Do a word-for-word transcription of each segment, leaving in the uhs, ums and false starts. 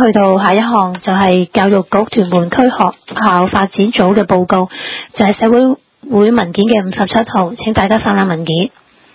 去到下一項，就係教育局屯門區學校發展組嘅報告，就係社會會文件嘅五十七號，請大家散覽文件。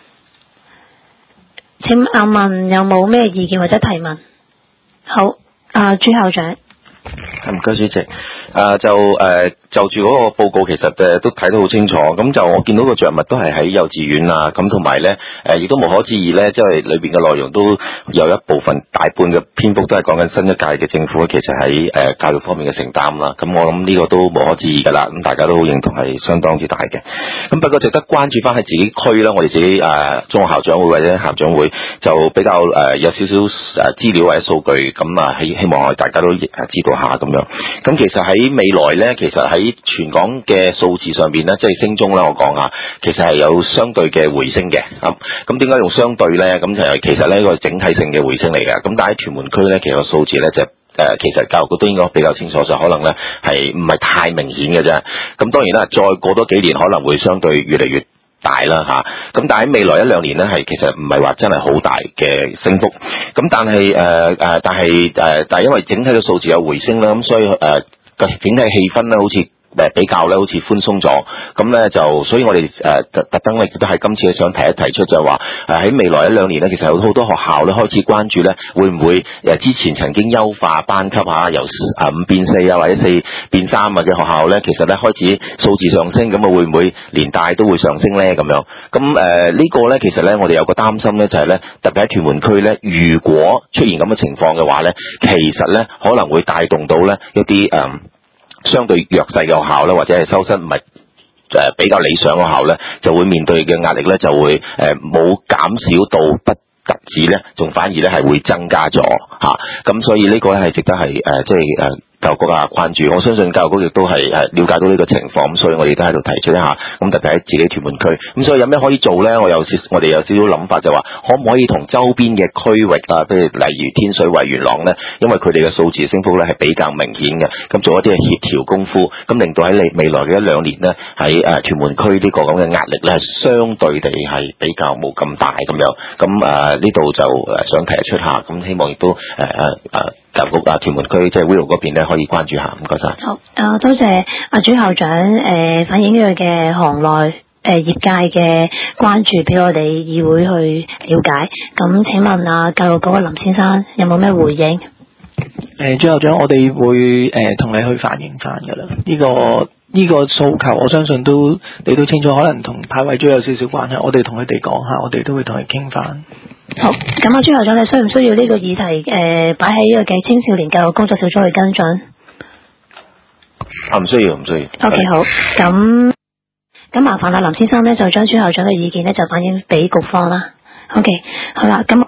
請阿問有冇咩意見或者提問？好，啊朱校長。 唔該，主席。誒、呃、就誒、呃、就住嗰個報告，其實誒都睇得好清楚。咁就我見到個着物都係喺幼稚園啊，咁同埋咧誒，亦都無可置疑咧，即係裏邊嘅內容都有一部分大半嘅篇幅都係講緊新一屆嘅政府其實喺誒、呃、教育方面嘅承擔啦。咁我諗呢個都無可置疑㗎啦。咁大家都好認同係相當之大嘅。咁不過值得關注翻喺自己區啦，我哋自己誒、呃、中學校長會或者校長會就比較誒、呃、有少少誒資料或者數據，咁啊希希望我哋大家都知道下咁樣。咁其實喺未來咧，其實喺全港嘅數字上邊咧，即係升中啦，我講下，其實係有相對嘅回升嘅。咁咁點解用相對咧？咁就係其實呢一個整體性嘅回升嚟嘅。咁但係喺屯門區咧，其實個數字咧就誒、呃，其實教育局都應該比較清楚，就可能咧係唔係太明顯嘅啫。咁當然啦，再過多幾年可能會相對越嚟越大啦吓，咁但係喺未來一兩年咧，係其實唔係話真係好大嘅升幅，咁但係誒誒，但係誒、呃，但係因為整體嘅數字有回升啦，咁所以誒個、呃、整體氣氛咧，好似誒比較咧，好似寬鬆咗，咁咧就，所以我哋誒特特登咧，亦都係今次想提一提出，就係話誒喺未來一兩年咧，其實有好多學校咧開始關注咧，會唔會誒之前曾經優化班級嚇，由啊五變四啊，或者四變三啊嘅學校咧，其實咧開始數字上升，咁啊會唔會連帶都會上升咧？咁樣，咁誒、呃這個、呢個咧，其實咧我哋有個擔心咧，就係咧特別喺屯門區咧，如果出現咁嘅情況嘅話咧，其實咧可能會帶動到咧一啲誒。嗯相對弱勢嘅學校咧，或者係收生唔係誒比較理想嘅學校咧，就會面對嘅壓力咧，就會誒冇減少到不特止咧，仲反而咧係會增加咗嚇。咁、啊、所以呢個咧係值得係誒即係誒。教育局啊關注，我相信教育局亦都係誒了解到呢個情況，咁所以我哋都喺度提出一下，咁特別喺自己屯門區，咁所以有咩可以做咧？我有少我哋有少少諗法就話，可唔可以同周邊嘅區域啊，譬如例如天水圍、元朗咧，因為佢哋嘅數字升幅咧係比較明顯嘅，咁做一啲嘅協調功夫，咁令到喺你未來嘅一兩年咧，喺誒屯門區呢個咁嘅壓力咧，係相對地係比較冇咁大咁樣，咁誒呢度就誒想提出下，咁希望亦都誒誒誒教育局啊屯門區即係 Willow 嗰邊咧。可以關注下，唔該晒。好， 啊多謝阿朱校長誒、呃、反映佢嘅行內誒、呃、業界嘅關注，俾我哋議會去了解。咁請問啊，教育局嘅林先生有冇咩回應？誒、 呃，朱校長，我哋會誒同、呃、你去反映翻噶啦。呢、這個呢、這個訴求，我相信都你都清楚，可能同派位組有少少關係。我哋同佢哋講下，我哋都會同佢傾翻。 好，咁啊朱校長，你需唔需要呢個議題誒擺喺呢個嘅青少年教育工作小組去跟進？ 啊，唔需要，唔需要。 OK， 好，咁咁麻煩阿林先生咧，就將朱校長嘅意見咧就反映俾局方啦。OK， 好啦，咁。